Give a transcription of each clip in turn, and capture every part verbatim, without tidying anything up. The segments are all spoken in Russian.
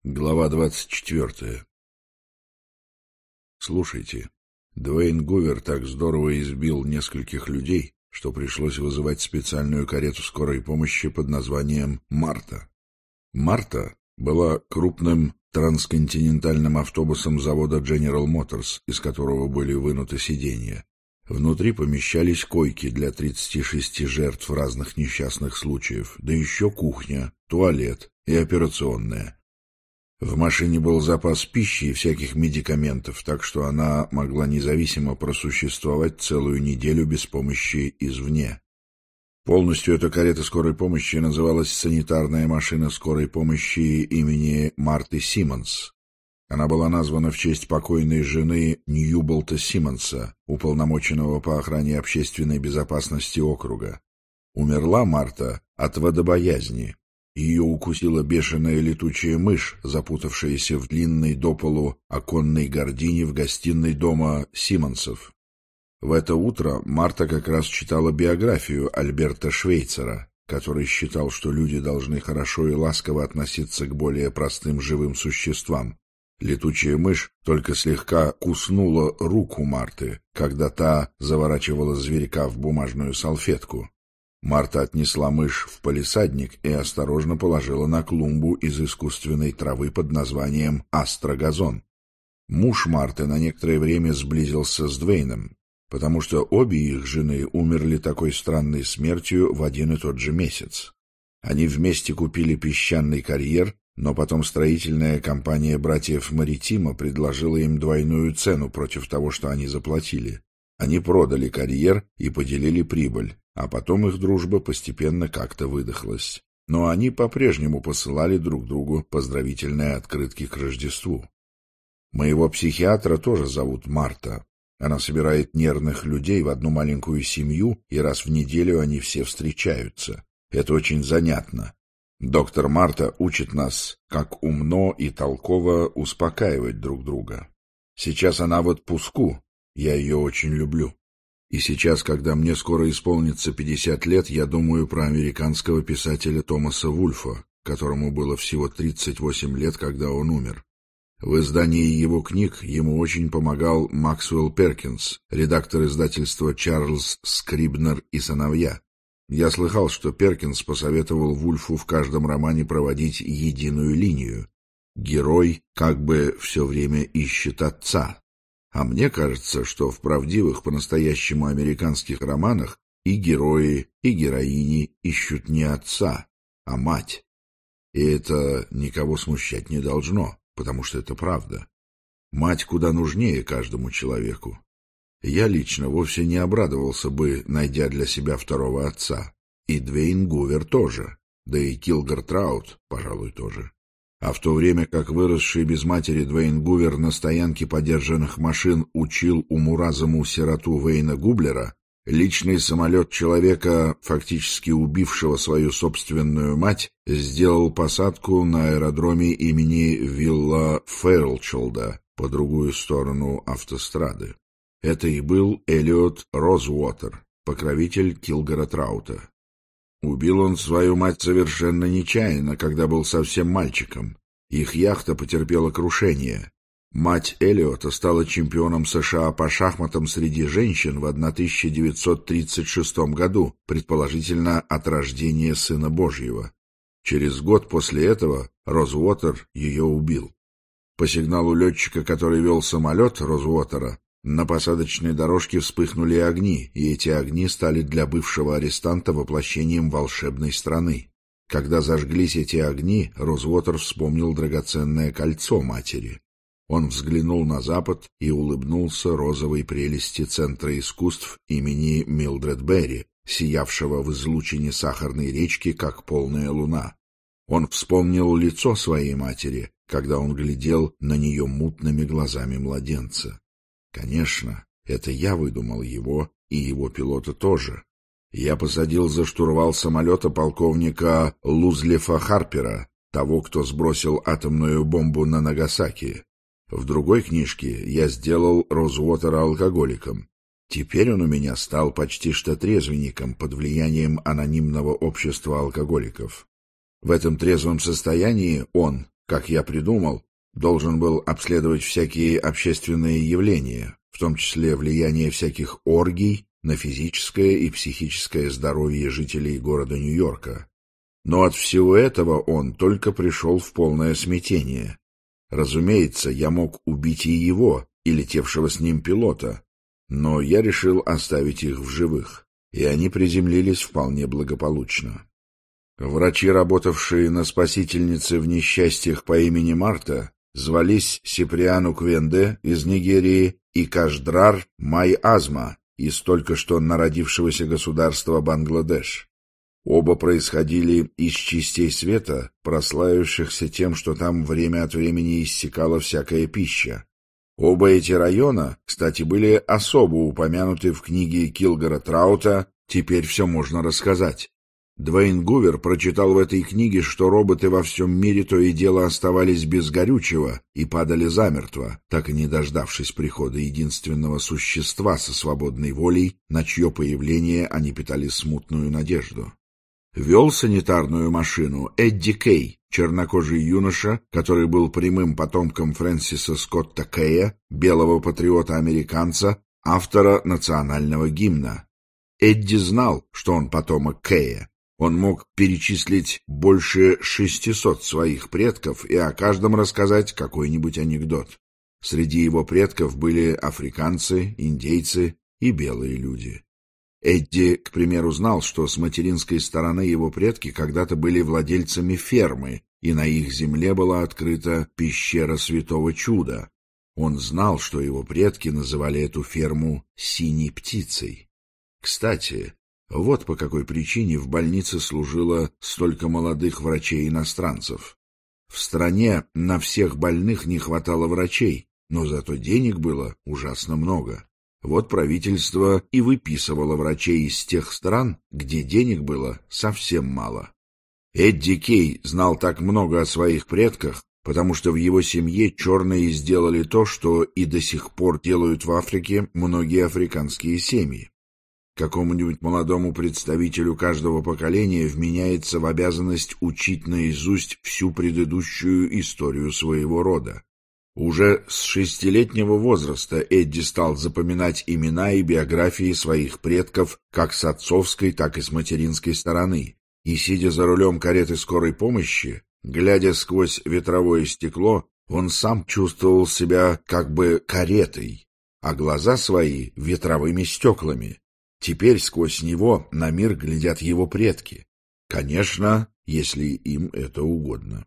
Глава двадцать четвертая. Слушайте, Дуэйн Гувер так здорово избил нескольких людей, что пришлось вызывать специальную карету скорой помощи под названием «Марта». «Марта» была крупным трансконтинентальным автобусом завода General Motors, из которого были вынуты сиденья. Внутри помещались койки для тридцати шести жертв разных несчастных случаев, да еще кухня, туалет и операционная. В машине был запас пищи и всяких медикаментов, так что она могла независимо просуществовать целую неделю без помощи извне. Полностью эта карета скорой помощи называлась «Санитарная машина скорой помощи имени Марты Симмонс». Она была названа в честь покойной жены Ньюболта Симмонса, уполномоченного по охране общественной безопасности округа. Умерла Марта от водобоязни. Ее укусила бешеная летучая мышь, запутавшаяся в длинной до полу оконной гардине в гостиной дома Симмонсов. В это утро Марта как раз читала биографию Альберта Швейцера, который считал, что люди должны хорошо и ласково относиться к более простым живым существам. Летучая мышь только слегка куснула руку Марты, когда та заворачивала зверька в бумажную салфетку. Марта отнесла мышь в палисадник и осторожно положила на клумбу из искусственной травы под названием астрогазон. Муж Марты на некоторое время сблизился с Дуэйном, потому что обе их жены умерли такой странной смертью в один и тот же месяц. Они вместе купили песчаный карьер, но потом строительная компания братьев Маритима предложила им двойную цену против того, что они заплатили. Они продали карьер и поделили прибыль. А потом их дружба постепенно как-то выдохлась. Но они по-прежнему посылали друг другу поздравительные открытки к Рождеству. Моего психиатра тоже зовут Марта. Она собирает нервных людей в одну маленькую семью, и раз в неделю они все встречаются. Это очень занятно. Доктор Марта учит нас, как умно и толково успокаивать друг друга. Сейчас она в отпуску, я ее очень люблю. И сейчас, когда мне скоро исполнится пятьдесят лет, я думаю про американского писателя Томаса Вульфа, которому было всего тридцать восемь лет, когда он умер. В издании его книг ему очень помогал Максвелл Перкинс, редактор издательства «Чарльз Скрибнер и сыновья». Я слыхал, что Перкинс посоветовал Вульфу в каждом романе проводить единую линию. Герой как бы все время ищет отца. А мне кажется, что в правдивых по-настоящему американских романах и герои, и героини ищут не отца, а мать. И это никого смущать не должно, потому что это правда. Мать куда нужнее каждому человеку. Я лично вовсе не обрадовался бы, найдя для себя второго отца. И Дуэйн Гувер тоже, да и Килгар Траут, пожалуй, тоже. А в то время как выросший без матери Дуэйн Гувер на стоянке подержанных машин учил уму-разуму сироту Вейна Гублера, личный самолет человека, фактически убившего свою собственную мать, сделал посадку на аэродроме имени Вилла Фэрлчилда по другую сторону автострады. Это и был Эллиот Розвотер, покровитель Килгара Траута. Убил он свою мать совершенно нечаянно, когда был совсем мальчиком. Их яхта потерпела крушение. Мать Эллиота стала чемпионом США по шахматам среди женщин в тысяча девятьсот тридцать шестом году, предположительно от рождения Сына Божьего. Через год после этого Розвотер ее убил. По сигналу летчика, который вел самолет Розвотера, на посадочной дорожке вспыхнули огни, и эти огни стали для бывшего арестанта воплощением волшебной страны. Когда зажглись эти огни, Розвотер вспомнил драгоценное кольцо матери. Он взглянул на запад и улыбнулся розовой прелести Центра искусств имени Милдред Берри, сиявшего в излучине сахарной речки, как полная луна. Он вспомнил лицо своей матери, когда он глядел на нее мутными глазами младенца. Конечно, это я выдумал его, и его пилота тоже. Я посадил за штурвал самолета полковника Лузлефа Харпера, того, кто сбросил атомную бомбу на Нагасаки. В другой книжке я сделал Розвотера алкоголиком. Теперь он у меня стал почти что трезвенником под влиянием анонимного общества алкоголиков. В этом трезвом состоянии он, как я придумал, должен был обследовать всякие общественные явления, в том числе влияние всяких оргий на физическое и психическое здоровье жителей города Нью-Йорка. Но от всего этого он только пришел в полное смятение. Разумеется, я мог убить и его, и летевшего с ним пилота, но я решил оставить их в живых, и они приземлились вполне благополучно. Врачи, работавшие на спасительнице в несчастьях по имени Марта, звались Сиприану Квенде из Нигерии и Кашдрар Май-Азма из только что народившегося государства Бангладеш. Оба происходили из частей света, прославившихся тем, что там время от времени иссякала всякая пища. Оба эти района, кстати, были особо упомянуты в книге Килгора Траута «Теперь все можно рассказать». Дуэйн Гувер прочитал в этой книге, что роботы во всем мире то и дело оставались без горючего и падали замертво, так и не дождавшись прихода единственного существа со свободной волей, на чье появление они питали смутную надежду. Вел санитарную машину Эдди Кей, чернокожий юноша, который был прямым потомком Фрэнсиса Скотта Кэя, белого патриота-американца, автора национального гимна. Эдди знал, что он потомок Кэя. Он мог перечислить больше шестисот своих предков и о каждом рассказать какой-нибудь анекдот. Среди его предков были африканцы, индейцы и белые люди. Эдди, к примеру, знал, что с материнской стороны его предки когда-то были владельцами фермы, и на их земле была открыта пещера Святого Чуда. Он знал, что его предки называли эту ферму «синей птицей». Кстати, вот по какой причине в больнице служило столько молодых врачей-иностранцев. В стране на всех больных не хватало врачей, но зато денег было ужасно много. Вот правительство и выписывало врачей из тех стран, где денег было совсем мало. Эдди Кей знал так много о своих предках, потому что в его семье черные сделали то, что и до сих пор делают в Африке многие африканские семьи. Какому-нибудь молодому представителю каждого поколения вменяется в обязанность учить наизусть всю предыдущую историю своего рода. Уже с шестилетнего возраста Эдди стал запоминать имена и биографии своих предков как с отцовской, так и с материнской стороны, и, сидя за рулем кареты скорой помощи, глядя сквозь ветровое стекло, он сам чувствовал себя как бы каретой, а глаза свои — ветровыми стеклами. Теперь сквозь него на мир глядят его предки. Конечно, если им это угодно.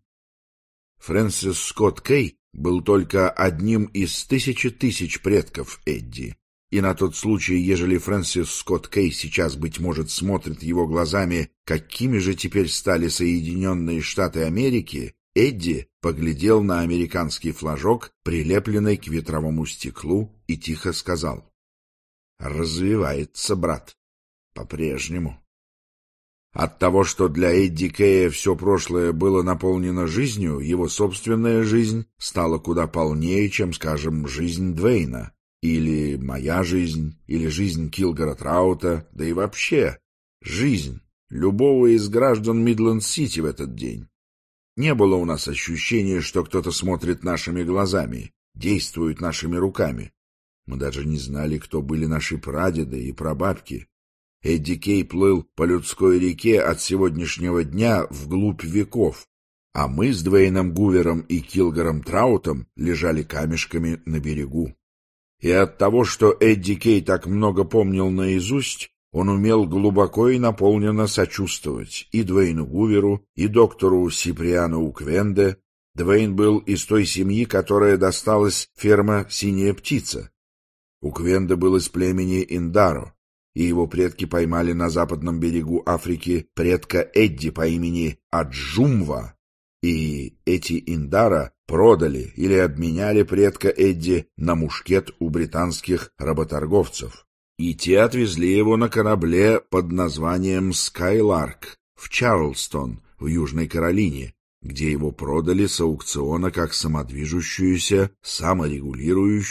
Фрэнсис Скотт Кей был только одним из тысячи тысяч предков Эдди. И на тот случай, ежели Фрэнсис Скотт Кей сейчас, быть может, смотрит его глазами, какими же теперь стали Соединенные Штаты Америки, Эдди поглядел на американский флажок, прилепленный к ветровому стеклу, и тихо сказал: «Развивается, брат, по-прежнему». От того, что для Эдди Кея все прошлое было наполнено жизнью, его собственная жизнь стала куда полнее, чем, скажем, жизнь Дуэйна, или моя жизнь, или жизнь Килгора Траута, да и вообще жизнь любого из граждан Мидленд-Сити в этот день. Не было у нас ощущения, что кто-то смотрит нашими глазами, действует нашими руками. Мы даже не знали, кто были наши прадеды и прабабки. Эдди Кей плыл по людской реке от сегодняшнего дня вглубь веков, а мы с Дуэйном Гувером и Килгором Траутом лежали камешками на берегу. И от того, что Эдди Кей так много помнил наизусть, он умел глубоко и наполненно сочувствовать и Дуэйну Гуверу, и доктору Сиприану Уквенде. Дуэйн был из той семьи, которая досталась ферма «Синяя птица». Уквенде был из племени Индаро, и его предки поймали на западном берегу Африки предка Эдди по имени Аджумва, и эти Индара продали или обменяли предка Эдди на мушкет у британских работорговцев, и те отвезли его на корабле под названием «Скайларк» в Чарльстон в Южной Каролине, где его продали с аукциона как самодвижущуюся,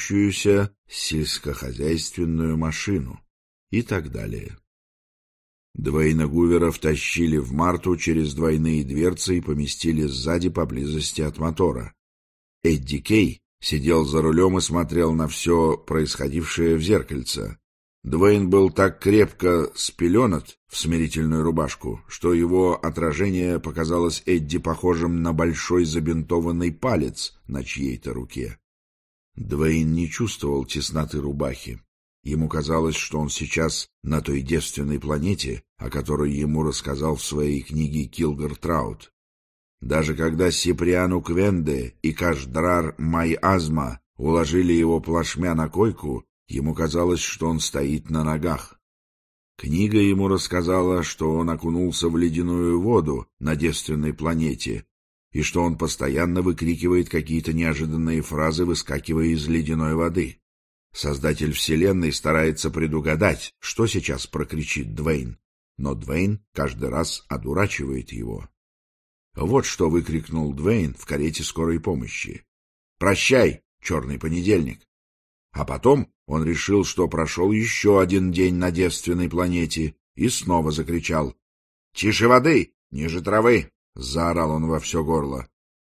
саморегулирующуюся сельскохозяйственную машину и так далее. Дуэйна Гувера втащили в Марту через двойные дверцы и поместили сзади поблизости от мотора. Эдди Кей сидел за рулем и смотрел на все происходившее в зеркальце. Дуэйн был так крепко спеленат в смирительную рубашку, что его отражение показалось Эдди похожим на большой забинтованный палец на чьей-то руке. Дуэйн не чувствовал тесноты рубахи. Ему казалось, что он сейчас на той девственной планете, о которой ему рассказал в своей книге Килгор Траут. Даже когда Сиприану Квенде и Кашдрар Май-Азма уложили его плашмя на койку, ему казалось, что он стоит на ногах. Книга ему рассказала, что он окунулся в ледяную воду на девственной планете, и что он постоянно выкрикивает какие-то неожиданные фразы, выскакивая из ледяной воды. Создатель Вселенной старается предугадать, что сейчас прокричит Дуэйн, но Дуэйн каждый раз одурачивает его. Вот что выкрикнул Дуэйн в карете скорой помощи. «Прощай, черный понедельник!» А потом он решил, что прошел еще один день на девственной планете, и снова закричал: «Тише воды, ниже травы!» — заорал он во все горло.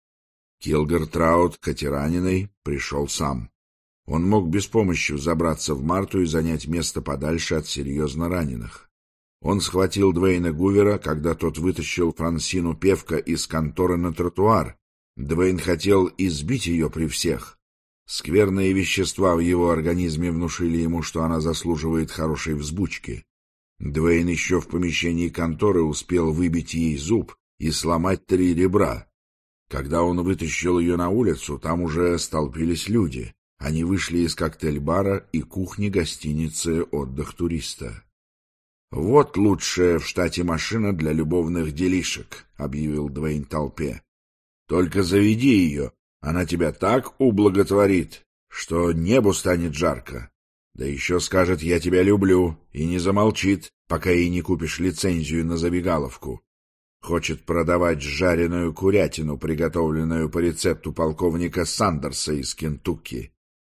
Килгор Траут, катераниной, пришел сам. Он мог без помощи взобраться в Марту и занять место подальше от серьезно раненых. Он схватил Дуэйна Гувера, когда тот вытащил Франсину Певка из конторы на тротуар. Дуэйн хотел избить ее при всех. Скверные вещества в его организме внушили ему, что она заслуживает хорошей взбучки. Дуэйн еще в помещении конторы успел выбить ей зуб и сломать три ребра. Когда он вытащил ее на улицу, там уже столпились люди. Они вышли из коктейль-бара и кухни гостиницы «Отдых туриста». «Вот лучшая в штате машина для любовных делишек», — объявил Дуэйн толпе. «Только заведи ее, она тебя так ублаготворит, что небу станет жарко. Да еще скажет: я тебя люблю, и не замолчит, пока ей не купишь лицензию на забегаловку. Хочет продавать жареную курятину, приготовленную по рецепту полковника Сандерса из Кентукки».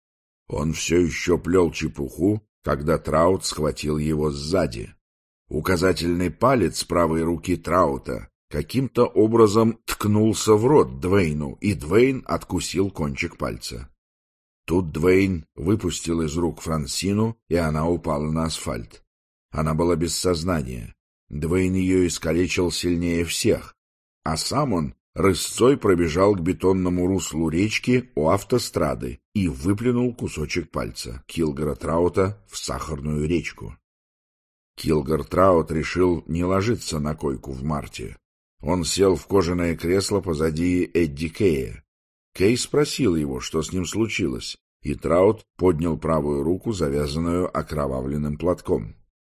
Он все еще плел чепуху, когда Траут схватил его сзади. Указательный палец правой руки Траута каким-то образом ткнулся в рот Дуэйну, и Дуэйн откусил кончик пальца. Тут Дуэйн выпустил из рук Франсину, и она упала на асфальт. Она была без сознания. Дуэйн ее искалечил сильнее всех, а сам он рысцой пробежал к бетонному руслу речки у автострады и выплюнул кусочек пальца Килгора Траута в сахарную речку. Килгор Траут решил не ложиться на койку в Марте. Он сел в кожаное кресло позади Эдди Кея. Кей спросил его, что с ним случилось, и Траут поднял правую руку, завязанную окровавленным платком.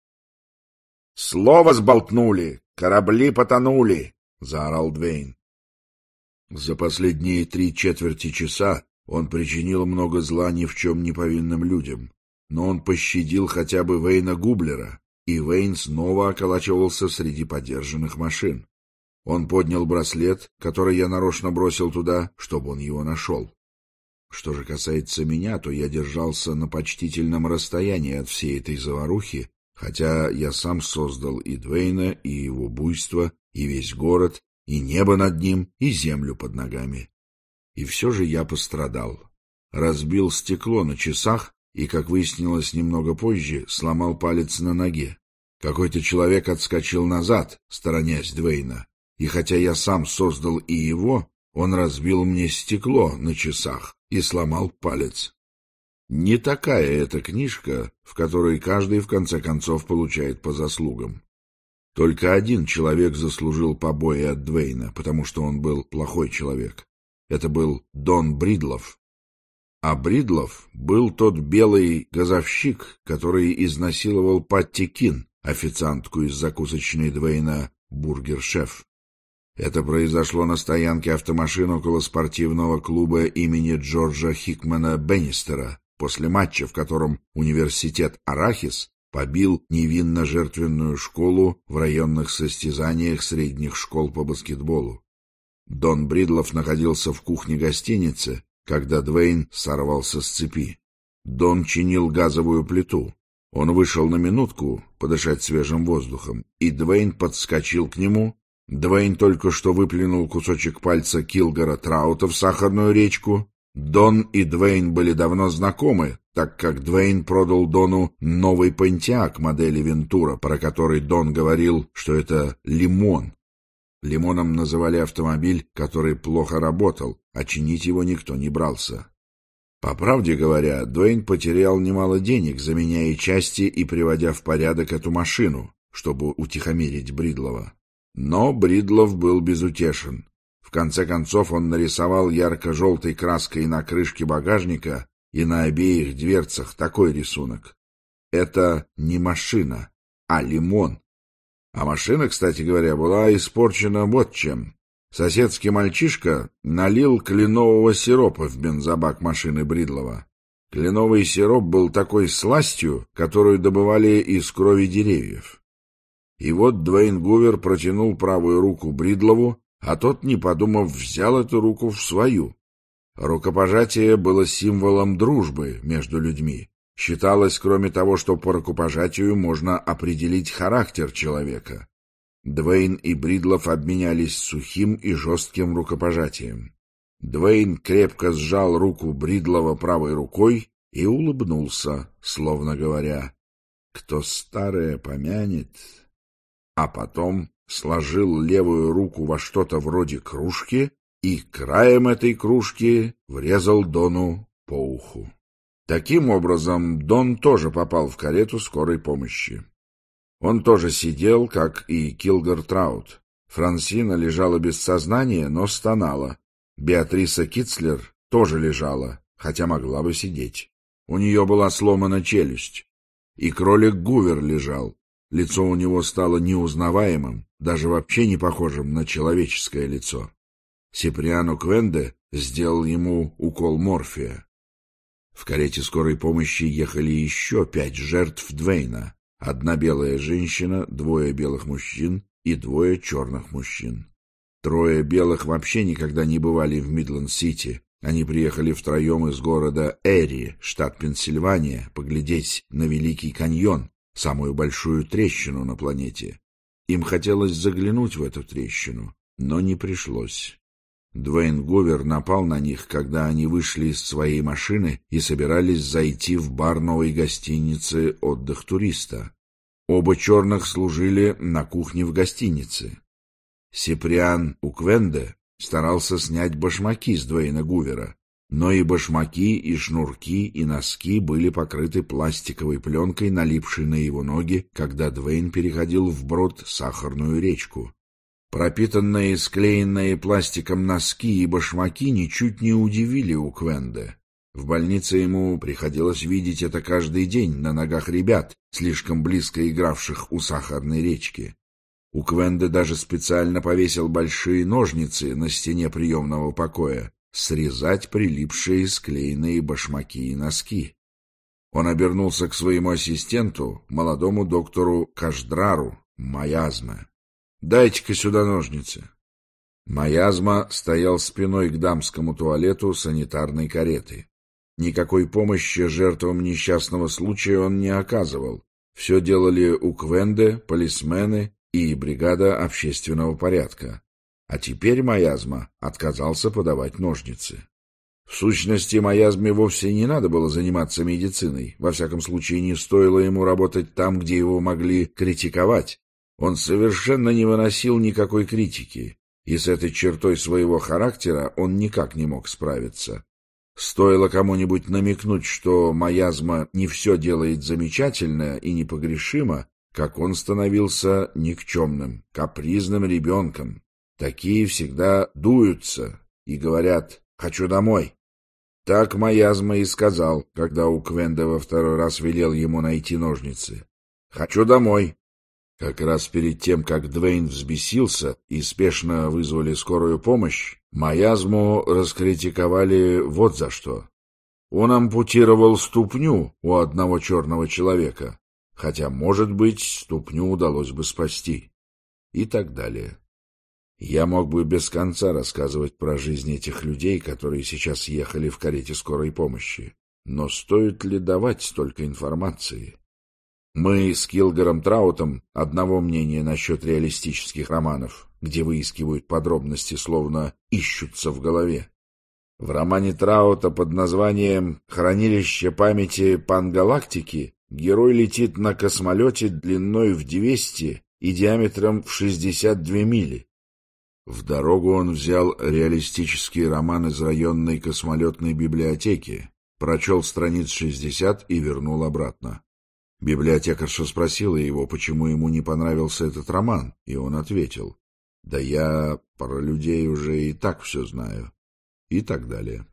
— Слово сболтнули! Корабли потонули! — заорал Дуэйн. За последние три четверти часа он причинил много зла ни в чем не повинным людям, но он пощадил хотя бы Вейна Гублера, и Вейн снова околачивался среди подержанных машин. Он поднял браслет, который я нарочно бросил туда, чтобы он его нашел. Что же касается меня, то я держался на почтительном расстоянии от всей этой заварухи, хотя я сам создал и Дуэйна, и его буйство, и весь город, и небо над ним, и землю под ногами. И все же я пострадал. Разбил стекло на часах и, как выяснилось немного позже, сломал палец на ноге. Какой-то человек отскочил назад, сторонясь Дуэйна, и хотя я сам создал и его, он разбил мне стекло на часах и сломал палец. Не такая эта книжка, в которой каждый в конце концов получает по заслугам. Только один человек заслужил побои от Дуэйна, потому что он был плохой человек. Это был Дон Бридлов. А Бридлов был тот белый газовщик, который изнасиловал Патти Кин, официантку из закусочной Дуэйна «Бургер-шеф». Это произошло на стоянке автомашин около спортивного клуба имени Джорджа Хикмана Беннистера после матча, в котором университет Арахис побил невинно-жертвенную школу в районных состязаниях средних школ по баскетболу. Дон Бридлов находился в кухне гостиницы, когда Дуэйн сорвался с цепи. Дон чинил газовую плиту. Он вышел на минутку подышать свежим воздухом, и Двейн подскочил к нему. Двейн только что выплюнул кусочек пальца Килгора Траута в сахарную речку. Дон и Двейн были давно знакомы, так как Двейн продал Дону новый Понтиак модели Вентура, про который Дон говорил, что это лимон. Лимоном называли автомобиль, который плохо работал, а чинить его никто не брался. По правде говоря, Двейн потерял немало денег, заменяя части и приводя в порядок эту машину, чтобы утихомирить Бридлова. Но Бридлов был безутешен. В конце концов он нарисовал ярко-желтой краской на крышке багажника и на обеих дверцах такой рисунок. Это не машина, а лимон. А машина, кстати говоря, была испорчена вот чем. Соседский мальчишка налил кленового сиропа в бензобак машины Бридлова. Кленовый сироп был такой сластью, которую добывали из крови деревьев. И вот Двейн Гувер протянул правую руку Бридлову, а тот, не подумав, взял эту руку в свою. Рукопожатие было символом дружбы между людьми. Считалось, кроме того, что по рукопожатию можно определить характер человека. Двейн и Бридлов обменялись сухим и жестким рукопожатием. Двейн крепко сжал руку Бридлова правой рукой и улыбнулся, словно говоря: «Кто старое помянет», а потом сложил левую руку во что-то вроде кружки и краем этой кружки врезал Дону по уху. Таким образом, Дон тоже попал в карету скорой помощи. Он тоже сидел, как и Килгор Траут. Франсина лежала без сознания, но стонала. Беатриса Китцлер тоже лежала, хотя могла бы сидеть. У нее была сломана челюсть. И кролик Гувер лежал. Лицо у него стало неузнаваемым, даже вообще не похожим на человеческое лицо. Сиприано Квенде сделал ему укол морфия. В карете скорой помощи ехали еще пять жертв Двейна. Одна белая женщина, двое белых мужчин и двое черных мужчин. Трое белых вообще никогда не бывали в Мидленд-Сити. Они приехали втроем из города Эри, штат Пенсильвания, поглядеть на Великий каньон, самую большую трещину на планете. Им хотелось заглянуть в эту трещину, но не пришлось. Двейн Гувер напал на них, когда они вышли из своей машины и собирались зайти в бар новой гостиницы «Отдых туриста». Оба черных служили на кухне в гостинице. Сиприан Уквенде старался снять башмаки с Двейна Гувера, но и башмаки, и шнурки, и носки были покрыты пластиковой пленкой, налипшей на его ноги, когда Двейн переходил вброд сахарную речку. Пропитанные и склеенные пластиком носки и башмаки ничуть не удивили Уквенде. В больнице ему приходилось видеть это каждый день на ногах ребят, слишком близко игравших у сахарной речки. Уквенде даже специально повесил большие ножницы на стене приемного покоя, срезать прилипшие склеенные башмаки и носки. Он обернулся к своему ассистенту, молодому доктору Кашдрару, Маязме. «Дайте-ка сюда ножницы». Маязма стоял спиной к дамскому туалету санитарной кареты. Никакой помощи жертвам несчастного случая он не оказывал. Все делали Уквенде, полисмены и бригада общественного порядка. А теперь Маязма отказался подавать ножницы. В сущности, Маязме вовсе не надо было заниматься медициной. Во всяком случае, не стоило ему работать там, где его могли критиковать. Он совершенно не выносил никакой критики, и с этой чертой своего характера он никак не мог справиться. Стоило кому-нибудь намекнуть, что Маязма не все делает замечательно и непогрешимо, как он становился никчемным, капризным ребенком. Такие всегда дуются и говорят «хочу домой». Так Маязма и сказал, когда Уквенде во второй раз велел ему найти ножницы. «Хочу домой». Как раз перед тем, как Двейн взбесился и спешно вызвали скорую помощь, Маязму раскритиковали вот за что. Он ампутировал ступню у одного черного человека, хотя, может быть, ступню удалось бы спасти. И так далее. Я мог бы без конца рассказывать про жизнь этих людей, которые сейчас ехали в карете скорой помощи. Но стоит ли давать столько информации? Мы с Килгаром Траутом одного мнения насчет реалистических романов, где выискивают подробности, словно ищутся в голове. В романе Траута под названием «Хранилище памяти Пангалактики» герой летит на космолете длиной в двести и диаметром в шестьдесят две мили. В дорогу он взял реалистический роман из районной космолетной библиотеки, прочел страниц шестьдесят и вернул обратно. Библиотекарша спросила его, почему ему не понравился этот роман, и он ответил: «Да я про людей уже и так все знаю». И так далее.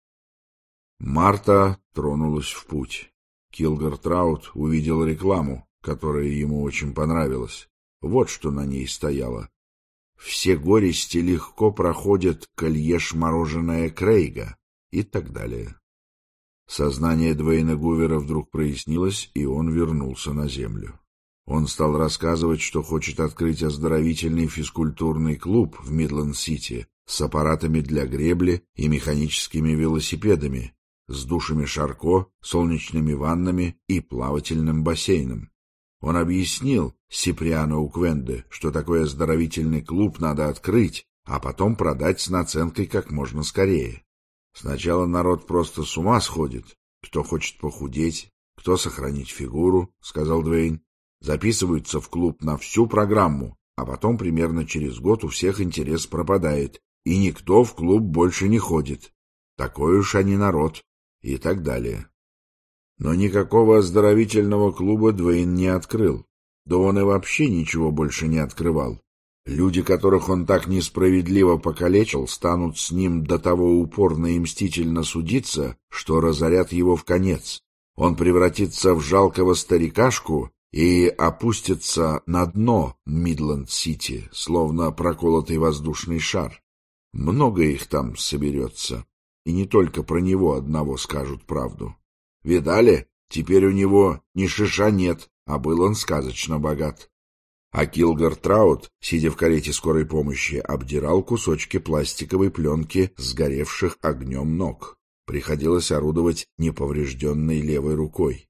Марта тронулась в путь. Килгар Траут увидел рекламу, которая ему очень понравилась. Вот что на ней стояло: «Все горести легко проходят, коль ешь мороженое Крейга», и так далее. Сознание Дуэйна Гувера вдруг прояснилось, и он вернулся на землю. Он стал рассказывать, что хочет открыть оздоровительный физкультурный клуб в Мидленд-Сити с аппаратами для гребли и механическими велосипедами, с душами Шарко, солнечными ваннами и плавательным бассейном. Он объяснил Сиприано Уквенде, что такой оздоровительный клуб надо открыть, а потом продать с наценкой как можно скорее. Сначала народ просто с ума сходит, кто хочет похудеть, кто сохранить фигуру, — сказал Дуэйн. Записываются в клуб на всю программу, а потом примерно через год у всех интерес пропадает, и никто в клуб больше не ходит. Такой уж они народ, и так далее. Но никакого оздоровительного клуба Дуэйн не открыл, да он и вообще ничего больше не открывал. Люди, которых он так несправедливо покалечил, станут с ним до того упорно и мстительно судиться, что разорят его вконец. Он превратится в жалкого старикашку и опустится на дно Мидленд-Сити, словно проколотый воздушный шар. Много их там соберется, и не только про него одного скажут правду. Видали? Теперь у него ни шиша нет, а был он сказочно богат. А Килгар Траут, сидя в карете скорой помощи, обдирал кусочки пластиковой пленки сгоревших огнем ног. Приходилось орудовать неповрежденной левой рукой.